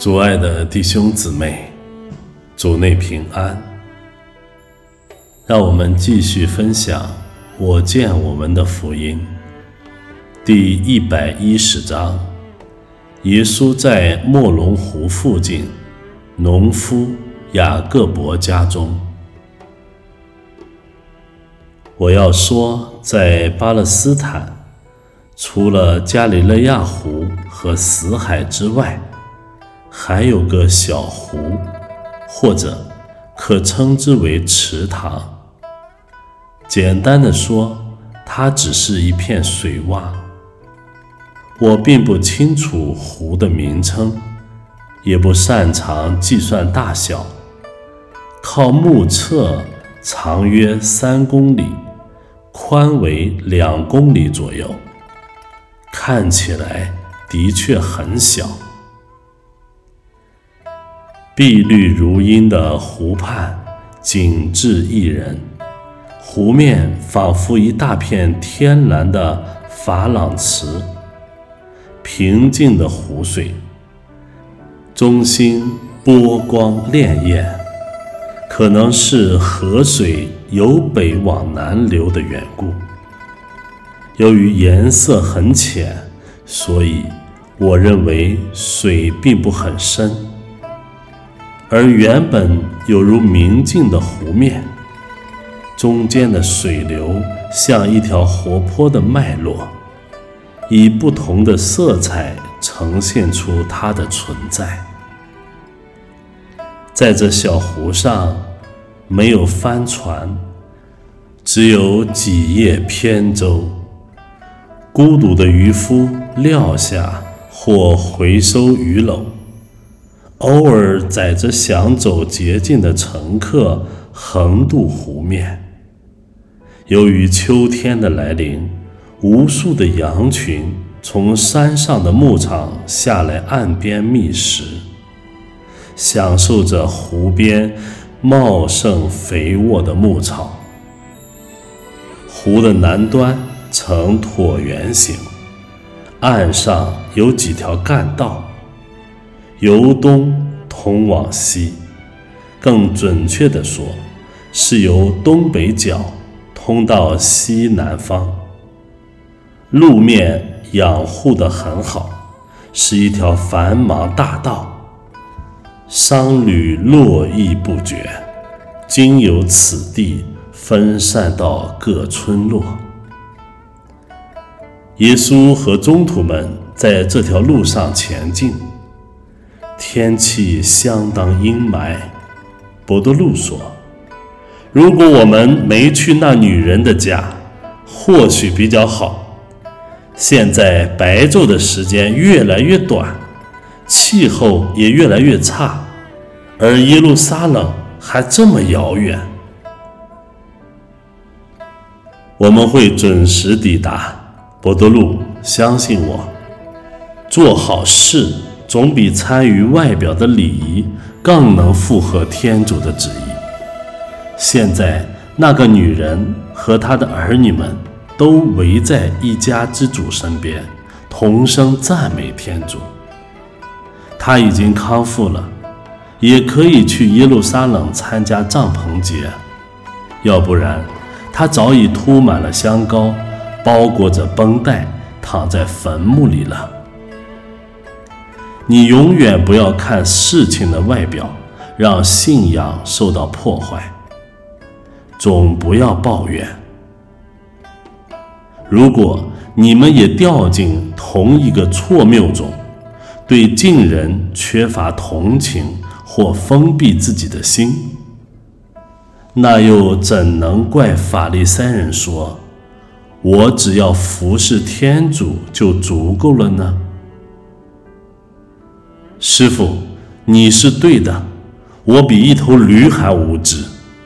主爱的弟兄姊妹，主内平安。让我们继续分享我见我们的福音第110章，耶稣在莫龙湖附近农夫雅各伯家中。我要说，在巴勒斯坦，除了加里肋亚湖和死海之外，还有个小湖，或者可称之为池塘。简单的说，它只是一片水洼。我并不清楚湖的名称，也不擅长计算大小。靠目测，长约3公里，宽为2公里左右，看起来的确很小。碧绿如茵的湖畔景致宜人，湖面仿佛一大片天蓝的珐琅池，平静的湖水，中心波光潋滟，可能是河水由北往南流的缘故。由于颜色很浅，所以我认为水并不很深。而原本有如明镜的湖面，中间的水流像一条活泼的脉络，以不同的色彩呈现出它的存在。在这小湖上，没有帆船，只有几叶扁舟，孤独的渔夫撂下或回收鱼篓，偶尔载着想走捷径的乘客横渡湖面。由于秋天的来临，无数的羊群从山上的牧场下来岸边觅食，享受着湖边茂盛肥沃的牧草。湖的南端呈椭圆形，岸上有几条干道，由东通往西，更准确地说，是由东北角通到西南方。路面养护得很好，是一条繁忙大道，商旅络绎不绝，经由此地分散到各村落。耶稣和宗徒们在这条路上前进，天气相当阴霾。伯多禄说，如果我们没去那女人的家，或许比较好。现在白昼的时间越来越短，气候也越来越差，而耶路撒冷还这么遥远。我们会准时抵达，伯多禄，相信我。做好事总比参与外表的礼仪更能符合天主的旨意。现在那个女人和她的儿女们都围在一家之主身边，同声赞美天主。她已经康复了，也可以去耶路撒冷参加帐篷节，要不然她早已涂满了香膏，包裹着绷带，躺在坟墓里了。你永远不要看事情的外表，让信仰受到破坏。总不要抱怨。如果你们也掉进同一个错谬中，对近人缺乏同情或封闭自己的心，那又怎能怪法利赛人说，我只要服侍天主就足够了呢？师父，你是对的，我比一头驴还无知。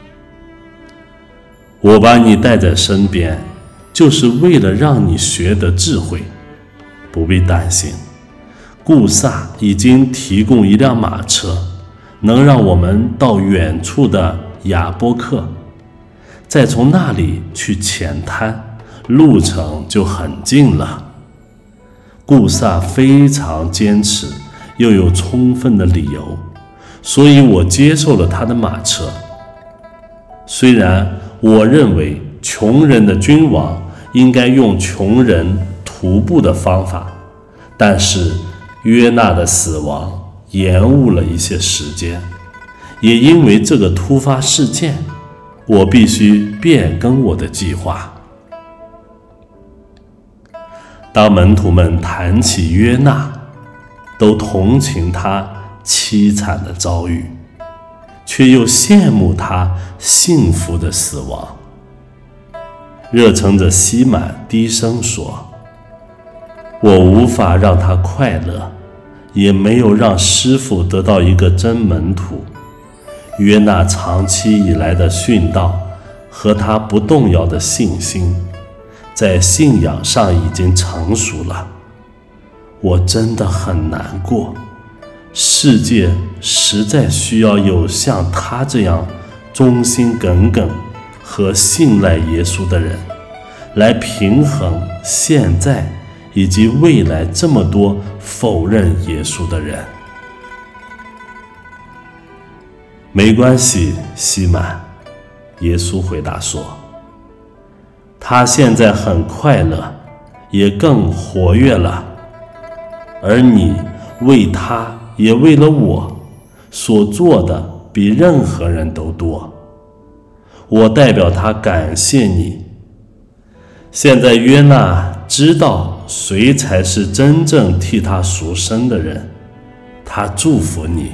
我把你带在身边，就是为了让你学得智慧，不必担心。顾萨已经提供一辆马车，能让我们到远处的雅波克，再从那里去浅滩，路程就很近了。顾萨非常坚持又有充分的理由，所以我接受了他的马车。虽然我认为穷人的君王应该用穷人徒步的方法，但是约纳的死亡延误了一些时间，也因为这个突发事件，我必须变更我的计划。当门徒们谈起约纳，都同情他凄惨的遭遇，却又羡慕他幸福的死亡。热诚者西满低声说：我无法让他快乐，也没有让师父得到一个真门徒。约纳长期以来的殉道和他不动摇的信心，在信仰上已经成熟了。我真的很难过，世界实在需要有像他这样忠心耿耿和信赖耶稣的人，来平衡现在以及未来这么多否认耶稣的人。没关系，西满，耶稣回答说，他现在很快乐，也更活跃了，而你为他也为了我所做的比任何人都多。我代表他感谢你。现在约纳知道谁才是真正替他赎身的人，他祝福你。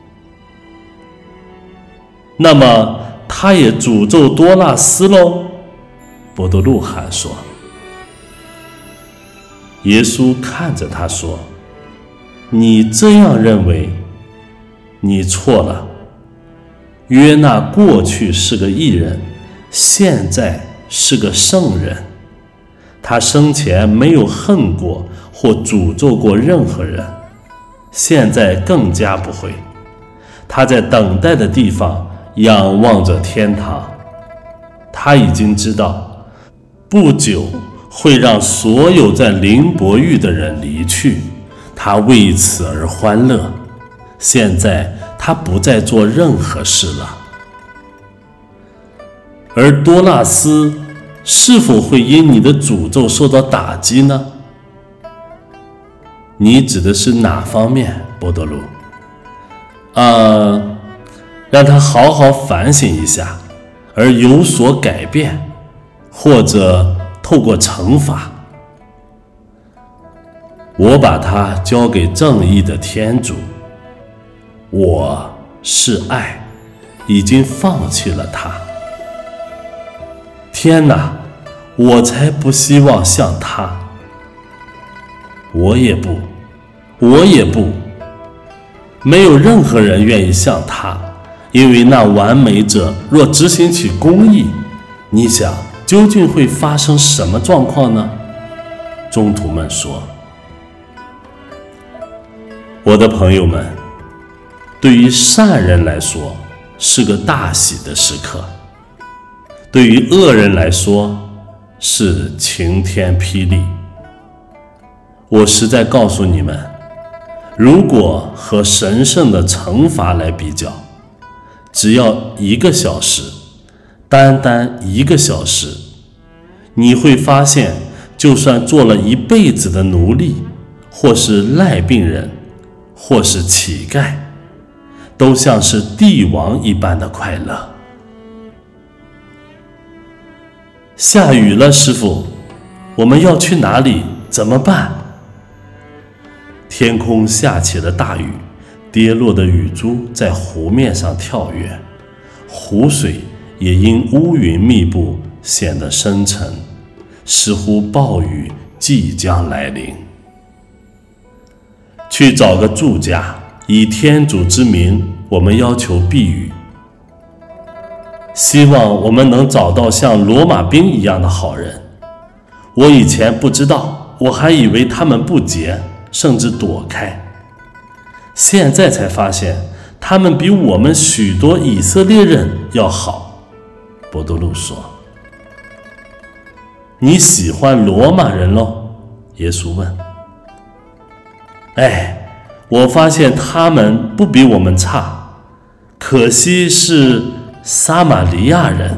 那么他也诅咒多纳斯喽？伯多禄喊说。耶稣看着他说，你这样认为，你错了。约纳过去是个义人，现在是个圣人。他生前没有恨过或诅咒过任何人，现在更加不会。他在等待的地方仰望着天堂，他已经知道不久会让所有在灵伯域的人离去，他为此而欢乐。现在他不再做任何事了。而多纳斯是否会因你的诅咒受到打击呢？你指的是哪方面，波多禄？让他好好反省一下，而有所改变，或者透过惩罚。我把他交给正义的天主，我是爱，已经放弃了他。天哪，我才不希望像他。我也不，没有任何人愿意像他，因为那完美者若执行起公义，你想究竟会发生什么状况呢？宗徒们说。我的朋友们，对于善人来说是个大喜的时刻，对于恶人来说是晴天霹雳。我实在告诉你们，如果和神圣的惩罚来比较，只要1个小时，单单1个小时，你会发现，就算做了一辈子的奴隶，或是赖病人，或是乞丐，都像是帝王一般的快乐。下雨了，师父，我们要去哪里？怎么办？天空下起了大雨，跌落的雨珠在湖面上跳跃，湖水也因乌云密布显得深沉，似乎暴雨即将来临。去找个住家，以天主之名，我们要求避雨。希望我们能找到像罗马兵一样的好人。我以前不知道，我还以为他们不洁，甚至躲开。现在才发现，他们比我们许多以色列人要好。伯多禄说。你喜欢罗马人咯？耶稣问。 我发现他们不比我们差，可惜是撒玛利亚人。”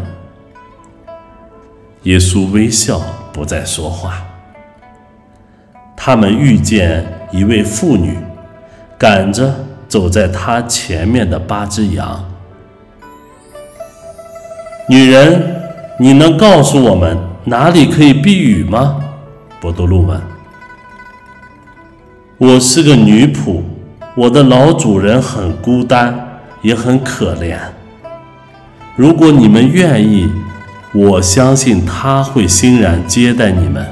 耶稣微笑，不再说话。他们遇见一位妇女，赶着走在她前面的8只羊。“女人，你能告诉我们哪里可以避雨吗？”伯多禄问。“我是个女仆，我的老主人很孤单，也很可怜。如果你们愿意，我相信他会欣然接待你们。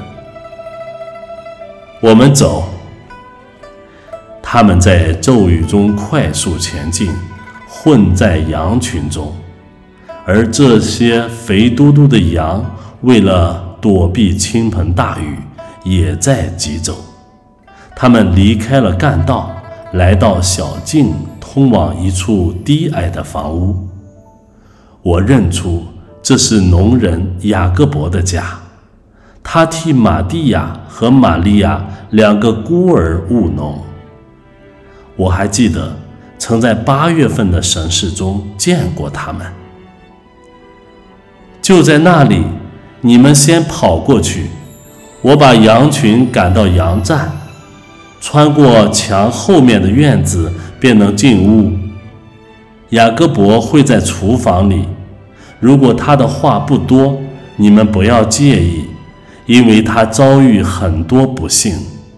我们走。”他们在骤雨中快速前进，混在羊群中，而这些肥嘟嘟的羊为了躲避倾盆大雨，也在疾走。他们离开了干道，来到小径通往一处低矮的房屋。我认出这是农人雅各伯的家，他替玛蒂亚和玛利亚2个孤儿务农。我还记得曾在8月份的神事中见过他们。就在那里，你们先跑过去，我把羊群赶到羊站，穿过墙后面的院子便能进屋。雅各伯会在厨房里，如果他的话不多，你们不要介意，因为他遭遇很多不幸。”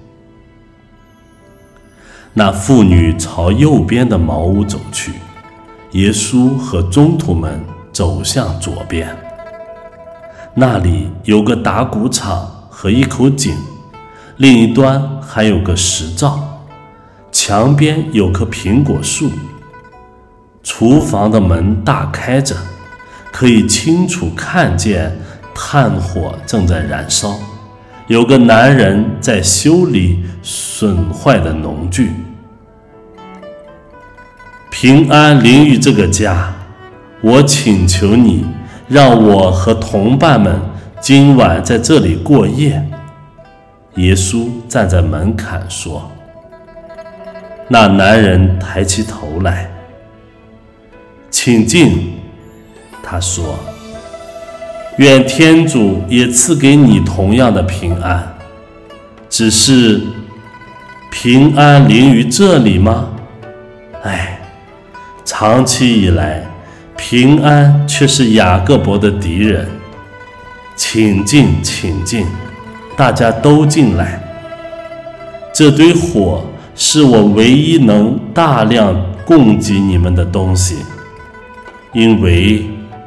那妇女朝右边的茅屋走去，耶稣和宗徒们走向左边。那里有个打谷场和一口井，另一端还有个石灶，墙边有棵苹果树。厨房的门大开着，可以清楚看见炭火正在燃烧，有个男人在修理损坏的农具。“平安临于这个家，我请求你，让我和同伴们今晚在这里过夜。”耶稣站在门槛说。那男人抬起头来。“请进。”他说，“愿天主也赐给你同样的平安。只是平安临于这里吗？哎，长期以来，平安却是雅各伯的敌人。请进，请进，大家都进来。这堆火是我唯一能大量供给你们的东西，因为，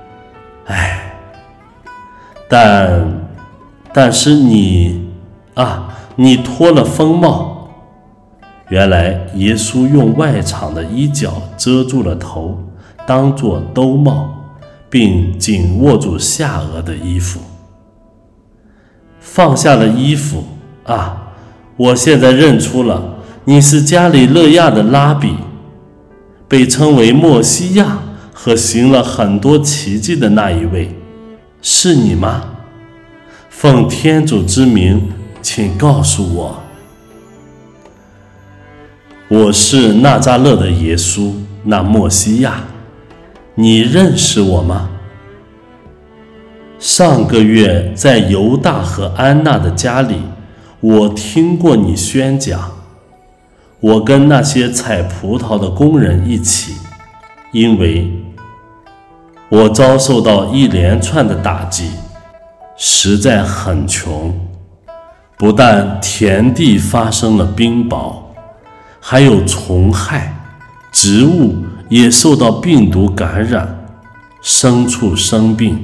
但是你脱了风帽。”原来耶稣用外场的衣角遮住了头，当作兜帽，并紧握住下颚的衣服。放下了衣服，我现在认出了，你是加里肋亚的拉比，被称为默西亚和行了很多奇迹的那一位，是你吗？奉天主之名，请告诉我。我是纳匝勒的耶稣，那默西亚，你认识我吗？上个月在犹大和安娜的家里，我听过你宣讲。我跟那些采葡萄的工人一起，因为我遭受到一连串的打击，实在很穷。不但田地发生了冰雹，还有虫害，植物也受到病毒感染，牲畜生病。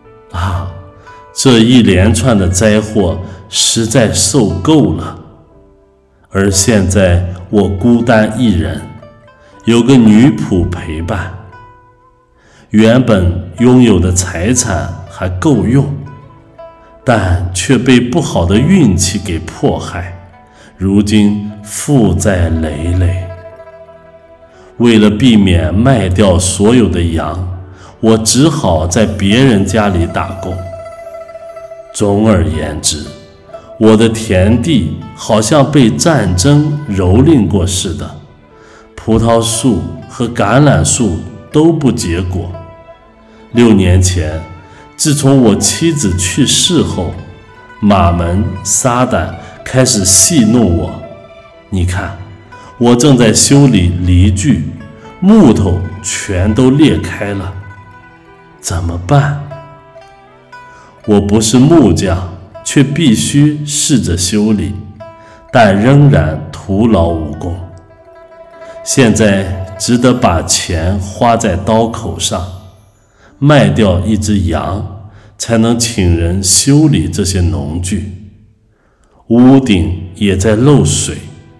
这一连串的灾祸实在受够了。而现在我孤单一人，有个女仆陪伴。原本拥有的财产还够用，但却被不好的运气给迫害，如今负债累累。为了避免卖掉所有的羊，我只好在别人家里打工。总而言之， 我的田地好像被战争蹂躏过似的，葡萄树和橄榄树都不结果。6年前，自从我妻子去世后，马门、撒旦开始戏弄我。你看，我正在修理犁具，木头全都裂开了，怎么办？我不是木匠，却必须试着修理，但仍然徒劳无功。现在只得把钱花在刀口上，卖掉一只羊，才能请人修理这些农具。屋顶也在漏水。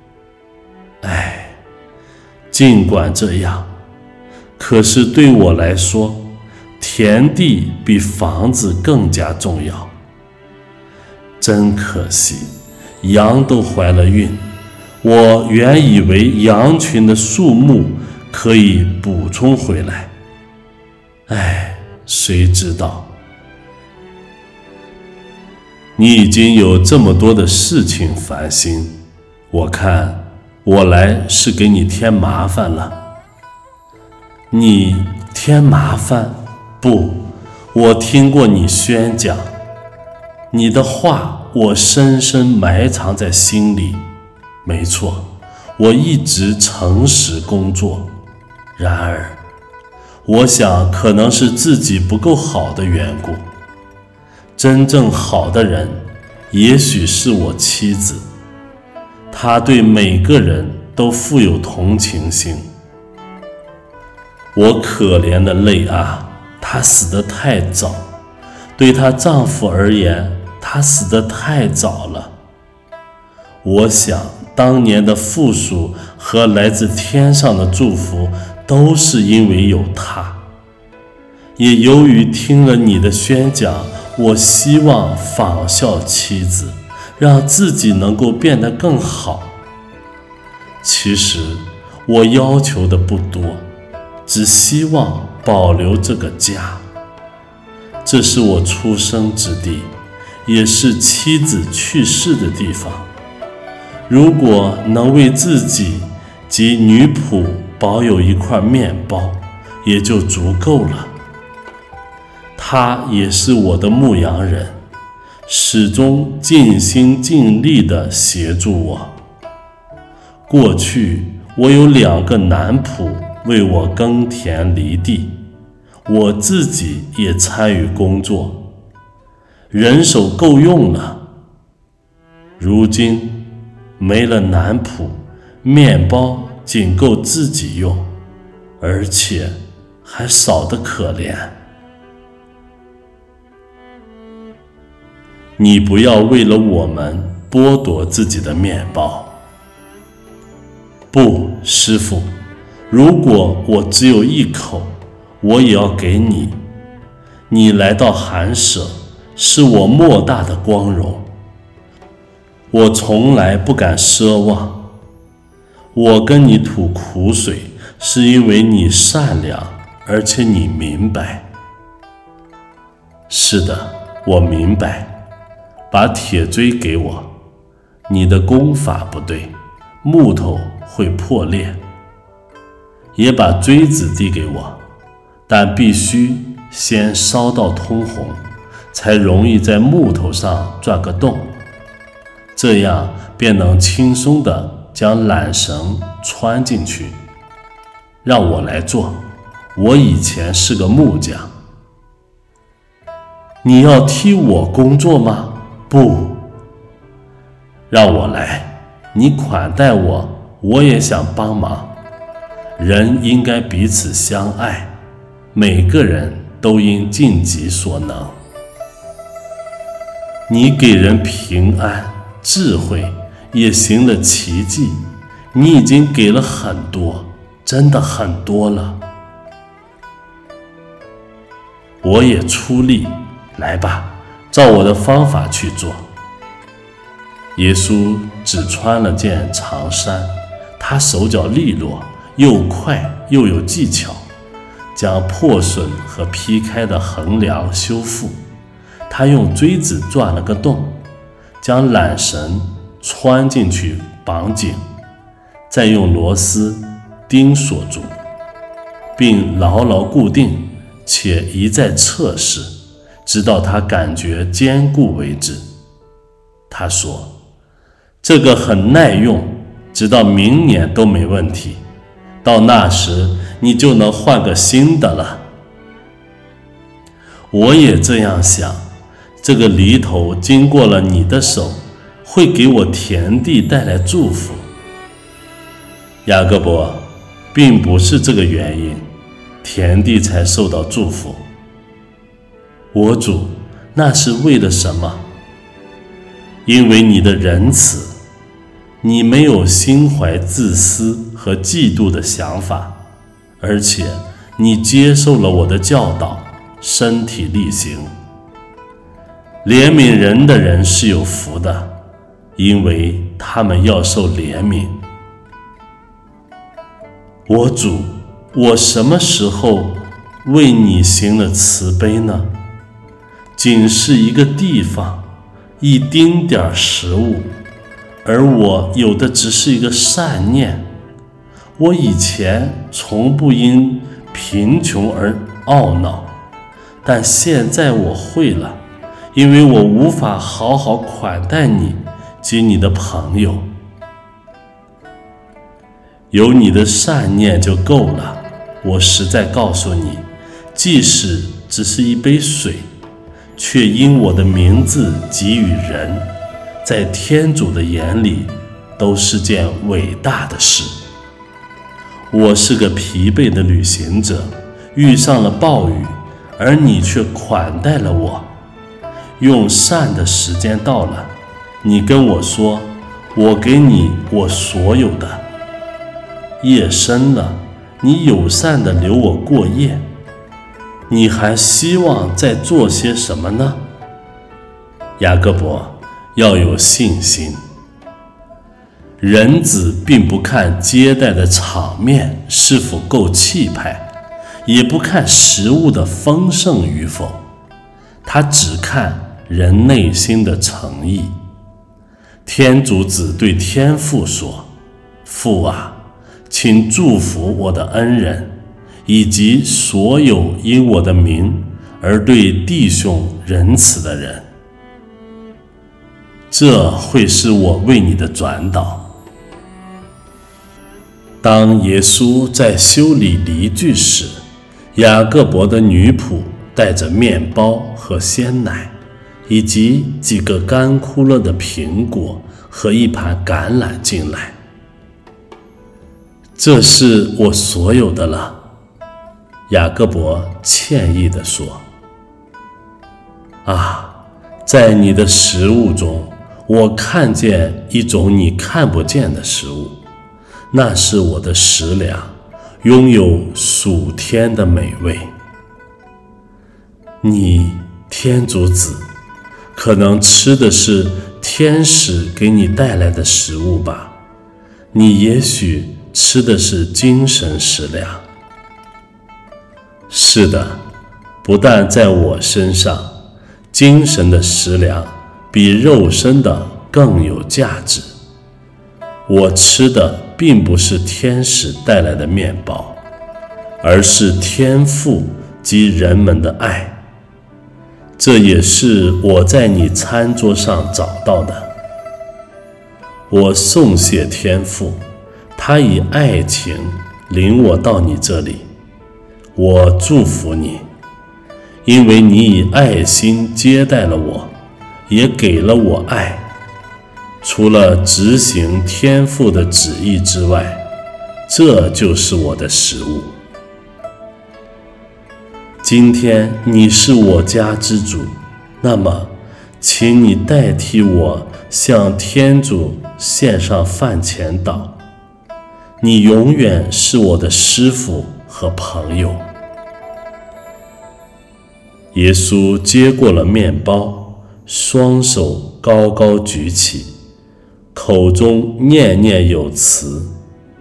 尽管这样，可是对我来说，田地比房子更加重要。真可惜，羊都怀了孕，我原以为羊群的数目可以补充回来。谁知道？你已经有这么多的事情烦心，我看我来是给你添麻烦了。你添麻烦？不，我听过你宣讲，你的话我深深埋藏在心里。没错，我一直诚实工作。然而，我想可能是自己不够好的缘故。真正好的人，也许是我妻子。她对每个人都富有同情心。我可怜的蕾阿，她死得太早，对她丈夫而言，她死得太早了。我想当年的富庶和来自天上的祝福都是因为有她。也由于听了你的宣讲，我希望仿效妻子，让自己能够变得更好。其实我要求的不多，只希望保留这个家。这是我出生之地，也是妻子去世的地方。如果能为自己及女仆保有一块面包，也就足够了。他也是我的牧羊人，始终尽心尽力地协助我。过去我有2个男仆为我耕田犁地，我自己也参与工作，人手够用了。如今没了男仆，面包仅够自己用，而且还少得可怜。你不要为了我们剥夺自己的面包。不，师父，如果我只有1口，我也要给你。你来到寒舍，是我莫大的光荣。我从来不敢奢望。我跟你吐苦水，是因为你善良，而且你明白。是的，我明白。把铁锥给我，你的功法不对，木头会破裂。也把锥子递给我，但必须先烧到通红，才容易在木头上钻个洞，这样便能轻松地将缆绳穿进去。让我来做，我以前是个木匠。你要替我工作吗？不，让我来，你款待我，我也想帮忙。人应该彼此相爱，每个人都应尽己所能。你给人平安、智慧，也行了奇迹，你已经给了很多，真的很多了。我也出力，来吧，照我的方法去做。耶稣只穿了件长衫，他手脚利落，又快又有技巧，将破损和劈开的横梁修复。他用锥子钻了个洞， 将缆绳穿进去绑紧，再用螺丝钉锁住，并牢牢固定，且一再测试，直到他感觉坚固为止。他说，这个很耐用，直到明年都没问题，到那时你就能换个新的了。我也这样想，这个犁头经过了你的手，会给我田地带来祝福。雅各伯，并不是这个原因，田地才受到祝福。我主，那是为了什么？因为你的仁慈，你没有心怀自私和嫉妒的想法，而且你接受了我的教导，身体力行。怜悯人的人是有福的，因为他们要受怜悯。我主，我什么时候为你行了慈悲呢？仅是一个地方，一丁点食物，而我有的只是一个善念。我以前从不因贫穷而懊恼，但现在我会了，因为我无法好好款待你及你的朋友。有你的善念就够了。我实在告诉你，即使只是一杯水，却因我的名字给予人，在天主的眼里都是件伟大的事。我是个疲惫的旅行者，遇上了暴雨，而你却款待了我。用膳的时间到了，你跟我说，我给你我所有的。夜深了，你友善地留我过夜，你还希望再做些什么呢？雅各伯，要有信心。人子并不看接待的场面是否够气派，也不看食物的丰盛与否，他只看人内心的诚意。天主子对天父说，父啊，请祝福我的恩人，以及所有因我的名而对弟兄仁慈的人。这会是我为你的转导。当耶稣在修理犁具时，雅各伯的女仆带着面包和鲜奶，以及几个干枯了的苹果和一盘橄榄进来。这是我所有的了，雅各伯歉意地说。啊，在你的食物中，我看见一种你看不见的食物，那是我的食粮，拥有属天的美味。你，天主子，可能吃的是天使给你带来的食物吧？你也许吃的是精神食粮。是的，不但在我身上，精神的食粮比肉身的更有价值。我吃的并不是天使带来的面包，而是天父及人们的爱。这也是我在你餐桌上找到的。我颂谢天父，他以爱情领我到你这里。我祝福你，因为你以爱心接待了我，也给了我爱。除了执行天父的旨意之外，这就是我的食物。今天你是我家之主，那么请你代替我向天主献上饭前祷。你永远是我的师父和朋友。耶稣接过了面包，双手高高举起，口中念念有词。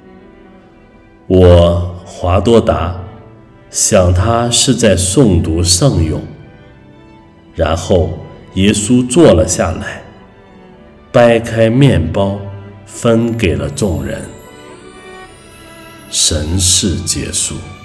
我华多达想他是在诵读圣咏。然后耶稣坐了下来， 掰开面包，分给了众人。神事结束。